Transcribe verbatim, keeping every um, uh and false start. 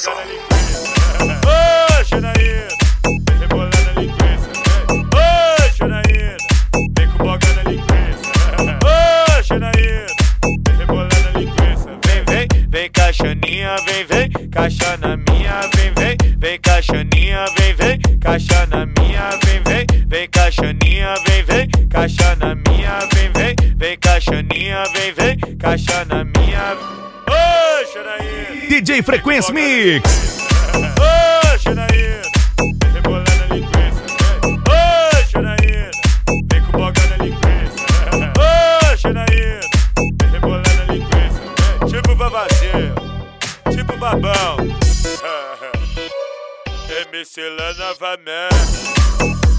boga na linguiça. Ô, Janaína, vem rebolar na linguiça. Ô, Janaína, vem com boga na linguiça. Ô, Janaína, vem rebolar na linguiça. Vem, vem, vem caixaninha, vem, vem, caixa na minha, vem, vem, vem caixaninha, vem, vem, caixa na minha, vem, vem, vem caixaninha, vem, vem, caixa na minha, vem, vem, vem caixaninha, vem, vem, caixa na minha. Ô, Janaína, D J Frequência Mix. ô, Janaína, vem rebolar na linguiça. Ô, Janaína, vem com boga na linguiça. Ô, Janaína, vem rebolar na linguiça. Tipo vavazeiro, tipo babão. M C lá novamente.